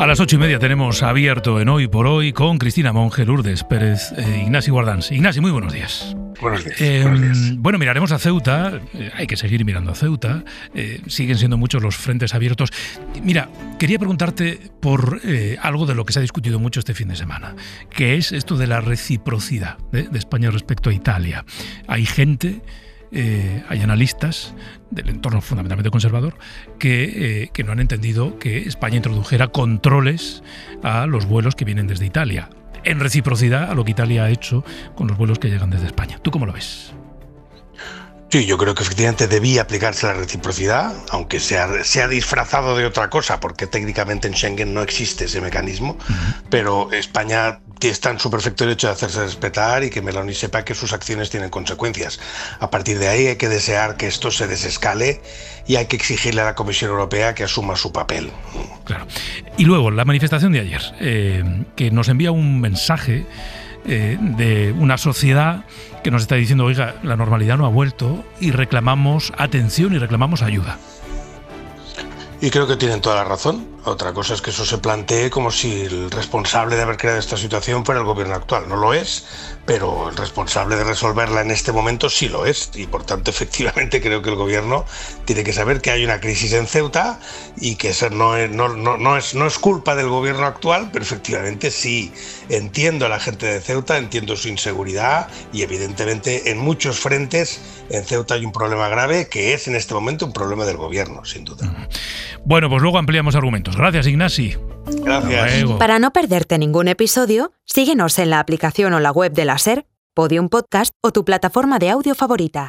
las 8:30 tenemos abierto en Hoy por Hoy con Cristina Monge, Lourdes Pérez, Ignasi Guardans. Ignasi, muy buenos días. Buenos días. Bueno, miraremos a Ceuta, hay que seguir mirando a Ceuta, siguen siendo muchos los frentes abiertos. Mira, quería preguntarte por algo de lo que se ha discutido mucho este fin de semana, que es esto de la reciprocidad de España respecto a Italia. Hay gente... hay analistas del entorno fundamentalmente conservador que no han entendido que España introdujera controles a los vuelos que vienen desde Italia, en reciprocidad a lo que Italia ha hecho con los vuelos que llegan desde España. ¿Tú cómo lo ves? Sí, yo creo que efectivamente debía aplicarse la reciprocidad, aunque se ha disfrazado de otra cosa, porque técnicamente en Schengen no existe ese mecanismo, pero España está en su perfecto derecho de hacerse respetar y que Meloni sepa que sus acciones tienen consecuencias. A partir de ahí hay que desear que esto se desescale y hay que exigirle a la Comisión Europea que asuma su papel. Claro. Y luego, la manifestación de ayer, que nos envía un mensaje de una sociedad que nos está diciendo, oiga, la normalidad no ha vuelto y reclamamos atención y reclamamos ayuda. Y creo que tienen toda la razón. Otra cosa es que eso se plantee como si el responsable de haber creado esta situación fuera el gobierno actual. No lo es, pero el responsable de resolverla en este momento sí lo es. Y por tanto, efectivamente, creo que el gobierno tiene que saber que hay una crisis en Ceuta y que eso no es culpa del gobierno actual, pero efectivamente sí entiendo a la gente de Ceuta, entiendo su inseguridad y evidentemente en muchos frentes en Ceuta hay un problema grave que es en este momento un problema del gobierno, sin duda. Bueno, pues luego ampliamos argumentos. Gracias, Ignasi. Gracias. Para no perderte ningún episodio, síguenos en la aplicación o la web de la SER, Podium Podcast o tu plataforma de audio favorita.